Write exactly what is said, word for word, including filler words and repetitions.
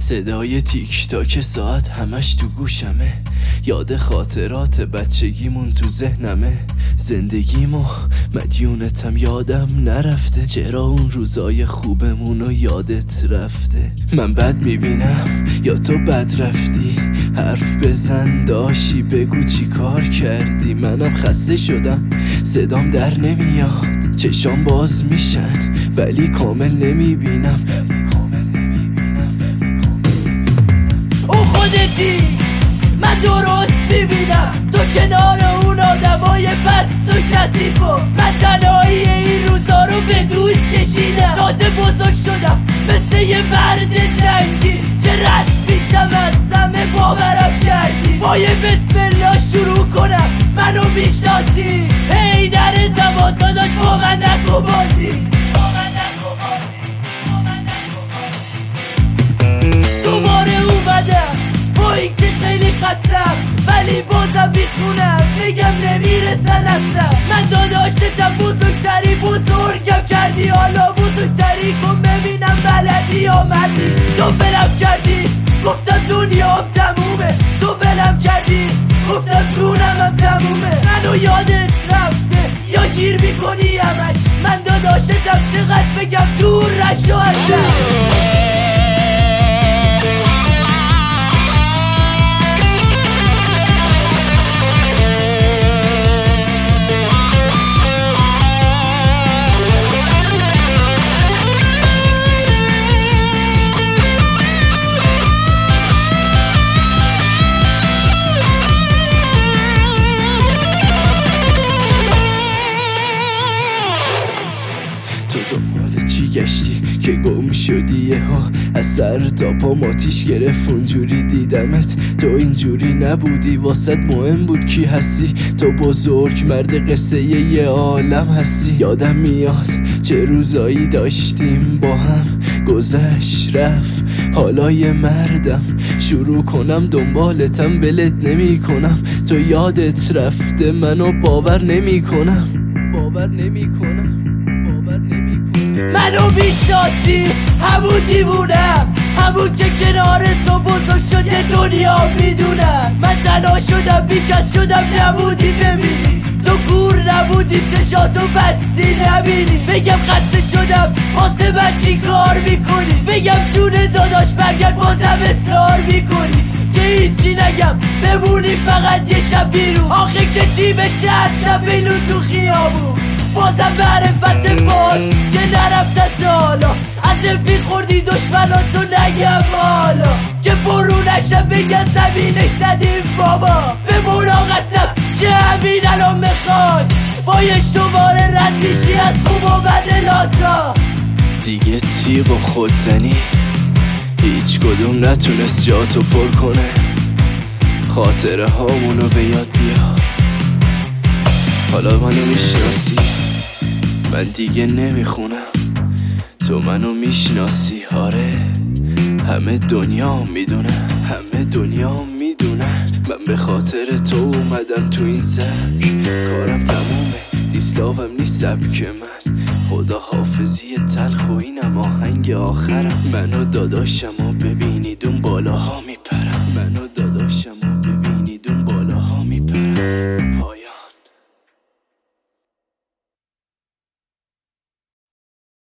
صدای تیک تاک ساعت همش تو گوشمه، یاد خاطرات بچگیمون تو ذهنمه. زندگیمو مدیونتم یادم نرفته، چرا اون روزای خوبمونو یادت رفته؟ من بد میبینم یا تو بد رفتی؟ حرف بزن داشی بگو چی کار کردی؟ منم خسته شدم صدام در نمیاد، چشام باز میشن ولی کامل نمیبینم. او خودتی من درست میبینم، تو کنار اون آدمای پست و کثیفو، من تنهایی این روزا رو به دوش کشیدم. تازه بزرگ شدم مثل یه مرد جنگی که رد میشم از همه باورم کردی. با یه بسم الله شروع کنم منو میشناسی، هی در انتباه داداش با من نکو بازی. دوباره اومدم با این که خیلی خستم، ولی بازم میخونم میگم نمیرسن اصلا. من داداشتم بزرگتری بزرگم کردی، حالا بزرگتری کن ببینم بلدی یا مردی. تو ولم کردی گفتم دنیام تمومه، تو ولم کردی گفتم جونم هم تمومه. منو یادت رفته یا گیر میکنی همش؟ من داداشتم چقدر بگم دور رشو ازم. تو دنبال چی گشتی که گم شدی یهو؟ از سر تا پا ماتیش گرفت اونجوری دیدمت، تو اینجوری نبودی، واسط مهم بود کی هستی. تو بزرگ مرد قصه یه عالم هستی. یادم میاد چه روزایی داشتیم با هم، گذشت رفت حالا یه مردم. شروع کنم دنبالتم ولت نمی کنم، تو یادت رفته منو باور نمی کنم، باور نمی کنم باور نمی کنم. منو میشناسی همون دیوونم، همون که کنار تو بزرگ شده دنیا میدونم. من تنها شدم بیکس شدم نبودی ببینی، تو کور نبودی چشاتو بستی نبینی. بگم خسته شدم واسه من چی کار میکنی؟ بگم جون داداش برگرد بازم اصرار میکنی که هیچی نگم بمونی فقط یه شب بیرون. آخه که چی به شهر شب بیلون تو خیابون، بازم معرفت باز که نرفتن تا حالا. از رفیق خوردی دشمناتو نگم حالا، که برو نشم بگن زمینش زدیم بابا. به مولا قسم که همین الان میخوای بایش دوباره رد میشی از خوب و بد لاتا. دیگه تیغ و خودزنی هیچ کدوم نتونست جاتو پر کنه، خاطره هامونو به یاد بیار. حالا منو میشناسی من دیگه نمیخونم، تو منو میشناسی آره. همه دنیا میدونن همه دنیا میدونن من به خاطر تو اومدم تو این سبک. کارم تمومه دیسلاوم نیست سبک من، خدا حافظی تلخ و اینم آهنگ آخرم. منو داداشمو ببینید اون بالاها می